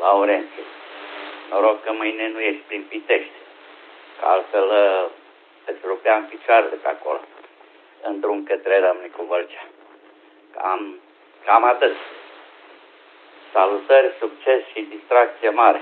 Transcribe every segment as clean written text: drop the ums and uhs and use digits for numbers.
Laurențiu. Noroc că mâine nu ești prin Pitești, că altfel îți rupeam picioarele pe acolo, în drum către Râmnicu Vâlcea. Cam atât. Salutări, succes și distracție mare.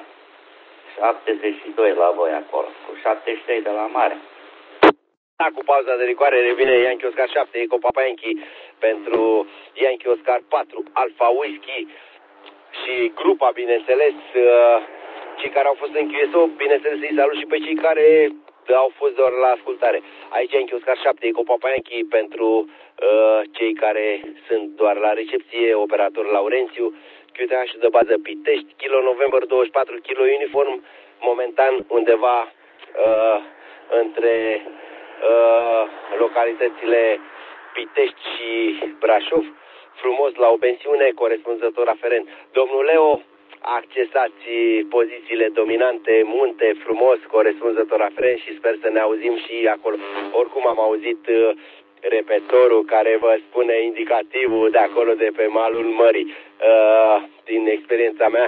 72 la voi acolo, cu 73 de la mare. Da, cu pauza de rigoare revine Yankee Oscar 7, Eco Papa Yankee pentru Yankee Oscar 4, Alpha Whisky și grupa, bineînțeles, cei care au fost în QSO, bineînțeles, îi salut și pe cei care au fost doar la ascultare. Aici Yankee Oscar 7, Eco Papa Yankee pentru cei care sunt doar la recepție, operator Laurențiu, QTH de bază Pitești, Kilo November 24, Kilo Uniform, momentan undeva între localitățile Pitești și Brașov, frumos la o pensiune, corespunzător aferent. Domnul Leo, accesați pozițiile dominante, munte, frumos, corespunzător aferent și sper să ne auzim și acolo. Oricum am auzit repetorul care vă spune indicativul de acolo, de pe malul mării. Din experiența mea,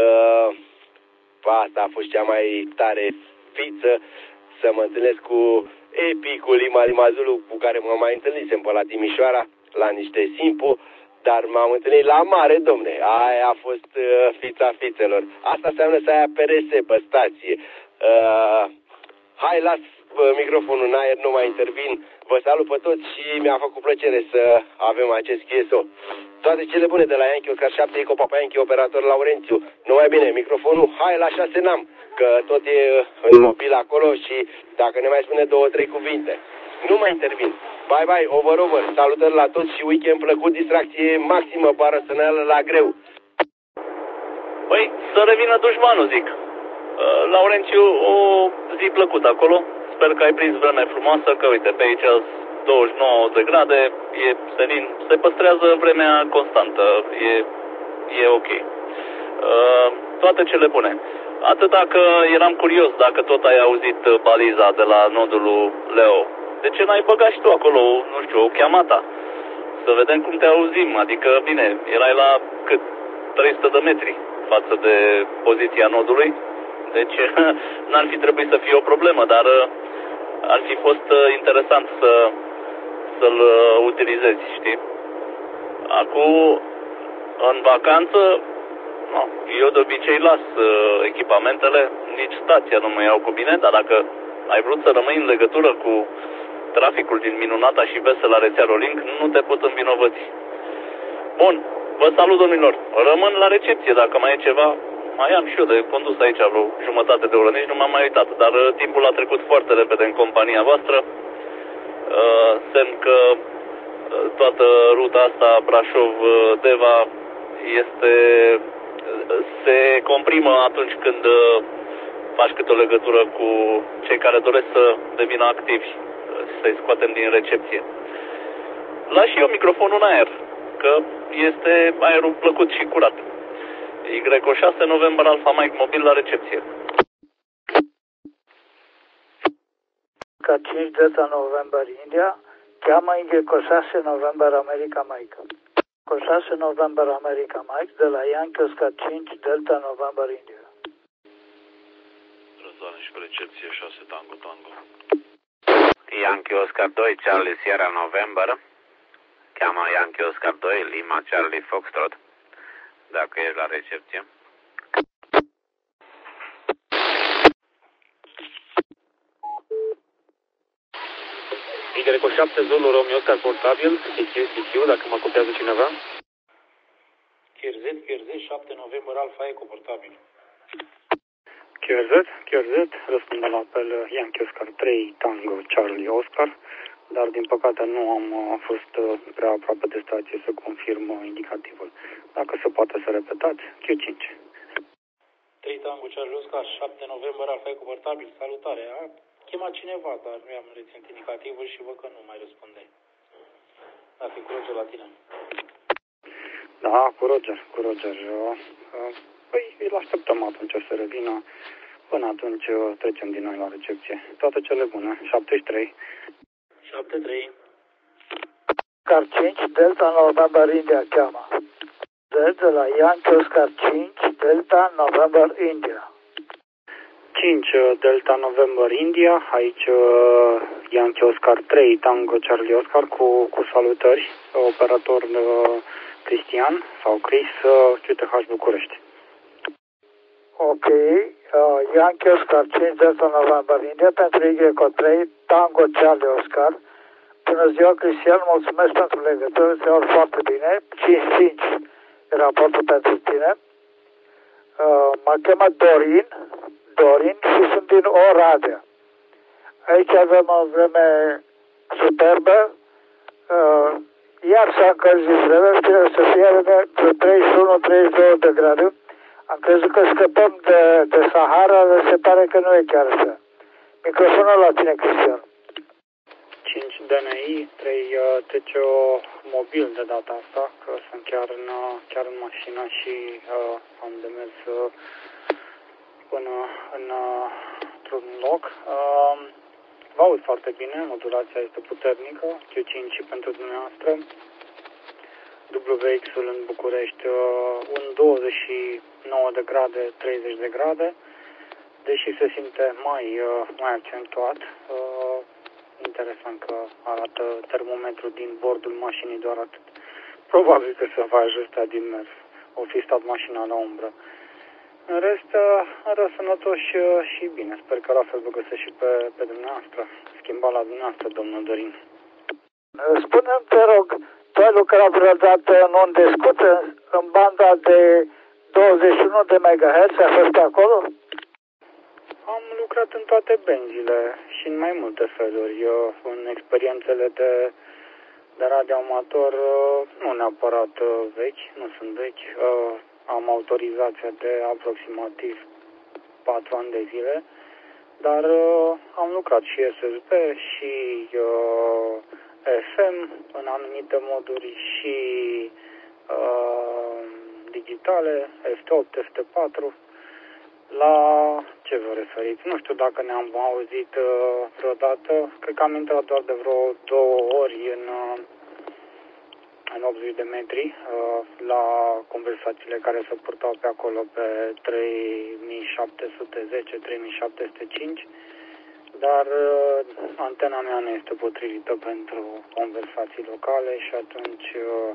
asta a fost cea mai tare fiță, să mă întâlnesc cu epicul Lima Zulu, cu care mă mai întâlnisem pe la Timișoara, la niște Simpu, dar m-am întâlnit la mare, domne. Aia a fost fița fițelor. Asta înseamnă să ai PRS pe stație. Hai, las microfonul în aer, nu mai intervin. Vă salut pe toți și mi-a făcut plăcere să avem acest QSO. Toate cele bune de la Yankee Oscar 7, Eco Papa Yankee, operator Laurențiu. Numai bine, microfonul, hai la 6 n-am, că tot e în mobil acolo și dacă ne mai spune 2-3 cuvinte. Nu mai intervin. Bye, bye, over, salutări la toți și weekend plăcut, distracție maximă, parasăneală la greu. Păi, să revină dușmanul, zic. Laurențiu, o zi plăcută acolo. Sper că ai prins vreme frumoasă, că uite, pe aici 29 de grade, e senin, se păstrează vremea constantă, e ok. Toate cele bune. Atâta că eram curios dacă tot ai auzit baliza de la nodul Leo. De ce n-ai băgat și tu acolo, nu știu, o cheamata? Să vedem cum te auzim, adică, bine, erai la cât? 300 de metri față de poziția nodului, deci n-ar fi trebuit să fie o problemă, dar ar fi fost interesant să-l utilizezi, știi? Acum, în vacanță, eu de obicei las echipamentele, nici stația nu mă iau cu mine, dar dacă ai vrut să rămâi în legătură cu traficul din minunata și veselă rețea Rolling, nu te pot învinovăți. Bun, vă salut, domnilor. Rămân la recepție, dacă mai e ceva. Mai am și eu de condus aici vreo jumătate de oră, nici nu m-am mai uitat, dar timpul a trecut foarte repede în compania voastră. Semn că toată ruta asta Brașov-Deva se comprimă atunci când faci câte o legătură cu cei care doresc să devină activi, să-i scoatem din recepție. Las și eu microfonul în aer, că este aerul plăcut și curat. Y6 November Alpha Mike mobil la recepție. Ca 5 Delta November India, cheamă Y6 November America Mike. Y6 November America Mike de la Yankee Oscar 5 Delta November India. Răzvane și pe recepție 6 Tango Tango. Yankee Oscar 2 Charlie Sierra November. Cheamă Yankee Oscar 2 Lima Charlie Foxtrot. Dacă ești la recepție. Y7 Zulu Romeo Oscar portabil, CQ, dacă mă copiază cineva. QRZ 7 November Alpha Eco portabil. QRZ, răspunde la apel Yankee Oscar 3 Tango Charlie Oscar, dar din păcate nu am fost prea aproape de stație să confirm indicativul. Dacă se poate să repetați, Q5. 3 Tango Charlie Oscar 7 November Alpha Eco portabil, salutare. A chemat cineva, dar nu i-am reținut indicativul și văd că nu mai răspunde. Dacă e cu Roger la tine. Da, cu Roger. Păi îl așteptăm atunci să revină. Până atunci trecem din noi la recepție. Toate cele bune. 73. 73. Oscar 5 Delta November India cheamă. De la Yankee Oscar 5 Delta November India. 5 Delta November India, aici Yankee Oscar 3 Tango Charlie Oscar cu salutări, operator Cristian sau Chris, QTH București. Ok, Yankee Oscar 5 Delta November India pentru YCO 3 Tango Charlie Oscar. Bună ziua, Cristian, mulțumesc pentru legătură, te aud foarte bine. 5-5 e raportul pentru tine. Mă cheamă Dorin și sunt din Oradea. Aici avem o vreme superbă, iar s-a încălzit vremea, trebuie să fie vreme 31-32 de grade. Am crezut că scăpăm de Sahara, dar se pare că nu e chiar așa. Microfonul la tine, Cristian. 5 DNI, 3 TCO mobil de data asta, că sunt chiar în mașină și am de mers până într-un loc. Vă aud foarte bine, modulația este puternică, Q5 și pentru dumneavoastră. WX-ul în București, un 29 de grade, 30 de grade, deși se simte mai accentuat. Interesant că arată termometrul din bordul mașinii doar atât. Probabil că se va ajusta din mers. O fi stat mașina la umbră. În rest, sănătos și bine. Sper că la fel vă găsesc și pe dumneavoastră. Schimba la dumneavoastră, domnul Dorin. Spune-mi, te rog, tu ai lucrat vreodată în unde scută, în banda de 21 de MHz, ai fost acolo? Am lucrat în toate benzile și în mai multe feluri. În experiențele de radioamator, nu neapărat vechi, nu sunt vechi. Am autorizația de aproximativ 4 ani de zile, dar am lucrat și SSB și FM în anumite moduri și digitale, FT8, FT4. La ce vă referiți? Nu știu dacă ne-am auzit vreodată. Cred că am intrat doar de vreo 2 ori în 80 de metri la conversațiile care se purtau pe acolo pe 3710-3705, dar antena mea nu este potrivită pentru conversații locale și atunci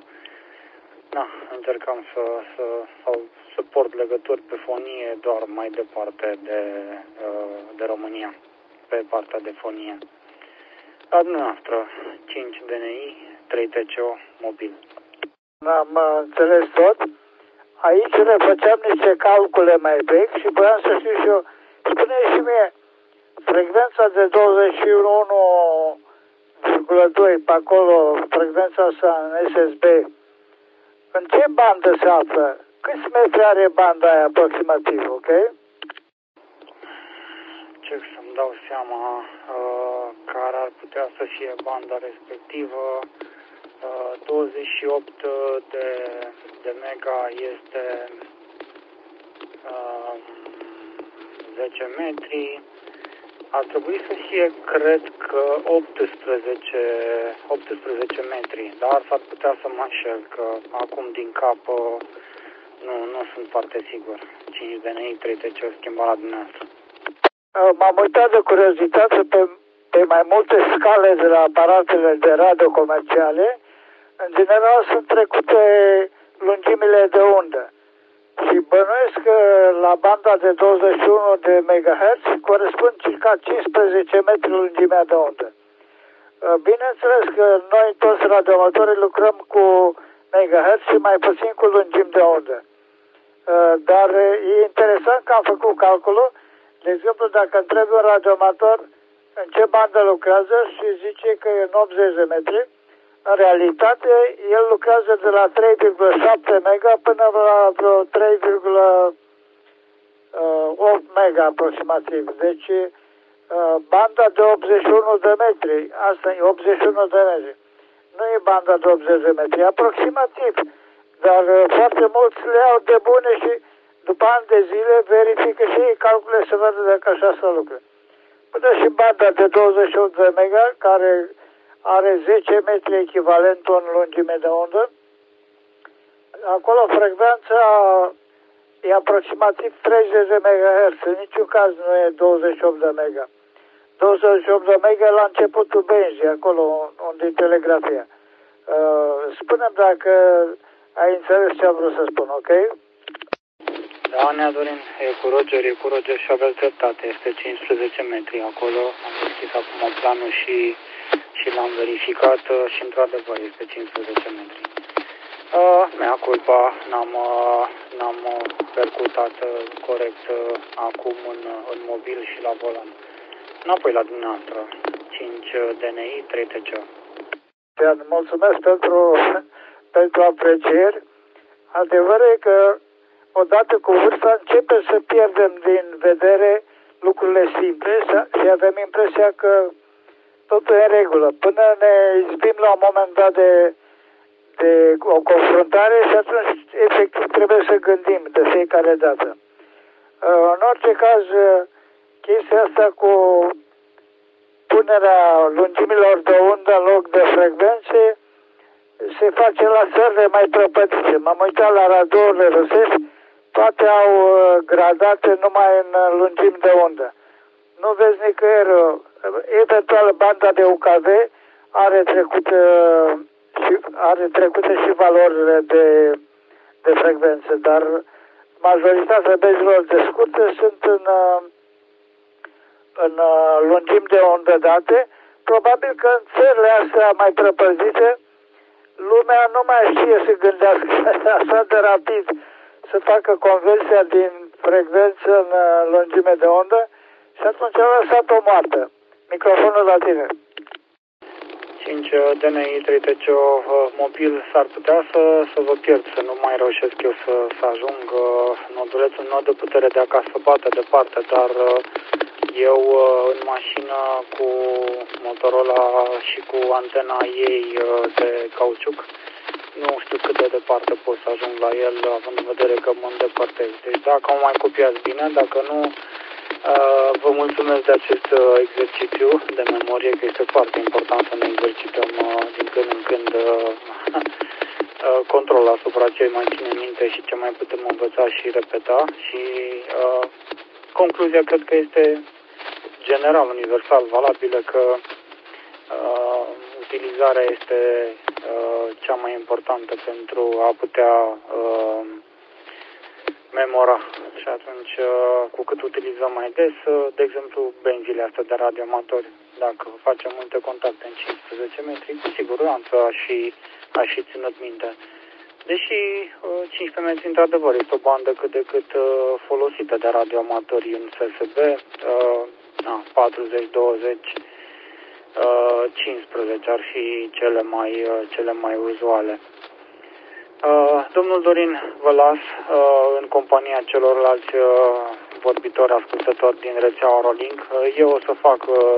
încercam să port legături pe fonie doar mai departe de România, pe partea de fonie. La dumneavoastră, 5 DNI, 3 TCO mobil. Am înțeles tot. Aici ne făceam niște calcule mai vechi și voiam să știu și eu. Spune și mie, frecvența de 21,2 pe acolo, frecvența asta în SSB, în ce bandă se află? Câți metri are banda aia aproximativ, ok? Ce să-mi dau seama care ar putea să fie banda respectivă. 28 de mega este 10 metri. Ar trebui să fie, cred că 18 metri, dar s-ar putea să mă înșel, că acum din cap nu sunt foarte sigur. 5 DNI, 3 TC schimba la dumneavoastră. M-am uitat de curiozitate pe mai multe scale de la aparatele de radio comerciale. În general sunt trecute lungimile de undă. Și bănuiesc că la banda de 21 de MHz corespund circa 15 metri lungimea de undă. Bineînțeles că noi toți radioamatorii lucrăm cu MHz și mai puțin cu lungimi de undă. Dar e interesant că am făcut calculul. De exemplu, dacă întrebi un radioamator în ce bandă lucrează și zice că e în 80 de metri, în realitate, el lucrează de la 3,7 mega până la vreo 3,8 mega aproximativ. Deci, banda de 81 de metri, asta e 81 de metri. Nu e banda de 80 de metri, e aproximativ. Dar foarte mulți le iau de bune și după ani de zile verifică și ei calcule să vadă dacă așa se lucră. Până și banda de 28 de mega, care are 10 metri echivalentul în lungime de undă. Acolo frecvența e aproximativ 30 de MHz, în niciun caz nu e 28 de mega. 28 de mega la începutul benzii, acolo unde e telegrafia. Spune-mi dacă ai înțeles ce am vrut să spun, ok? Da, Nea Dorin, e cu Roger și aveți dreptate, este 15 metri acolo, am deschis acum planul și l-am verificat și într-adevăr este 15 metri. Mea culpa, n-am percutat corect acum în mobil și la volan. Înapoi la dumneavoastră, 5 DNI, 3 TC. Mulțumesc pentru aprecieri. Adevărul e că odată cu vârsta începe să pierdem din vedere lucrurile simple și avem impresia că totul e în regulă. Până ne izbim la un moment dat de o confruntare și atunci efectiv trebuie să gândim de fiecare dată. În orice caz, chestia asta cu punerea lungimilor de undă în loc de frecvențe se face la țările mai prăpădite. M-am uitat la radourile rusești, toate au gradate numai în lungimi de undă. Nu vezi nicăieri, eventual banda de UKV are trecute și valorile de frecvență, dar majoritatea benzilor de scurte sunt în lungimi de undă date. Probabil că în țările astea mai prăpăzite lumea nu mai știe să gândească așa de rapid să facă conversia din frecvență în lungime de undă și atunci a lăsat-o moartă. Microfonul la tine. 5 DNI, 3 TC mobil, s-ar putea să vă pierd, să nu mai reușesc eu să ajung nodulețul, nu de putere de acasă, bate departe, dar eu în mașină cu Motorola și cu antena ei de cauciuc, nu știu cât de departe pot să ajung la el, având în vedere că mă îndepărtez. Deci dacă mă mai copiați bine, dacă nu, vă mulțumesc de acest exercițiu de memorie, că este foarte important să ne exercităm din când în când control asupra ce mai ține minte și ce mai putem învăța și repeta. Și concluzia cred că este general, universal valabilă, că utilizarea este cea mai importantă pentru a putea memora. Și atunci, cu cât utilizăm mai des, de exemplu, benzile astea de radioamatori, dacă facem multe contacte în 15 metri, cu siguranță aș fi ținut minte. Deși 15 metri, într-adevăr, este o bandă cât de cât folosită de radioamatori în SSB, 40, 20, 15 ar fi cele mai uzuale. Domnul Dorin, vă las în compania celorlalți vorbitori ascultători din rețeaua Rolink. Eu o să fac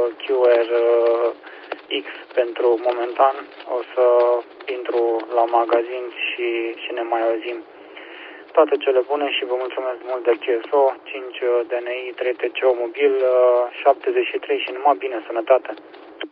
QRX pentru momentan, o să intru la magazin și ne mai auzim. Toate cele bune și vă mulțumesc mult de QSO, 5 DNI, 3 TCO mobil, 73 și numai bine, sănătate!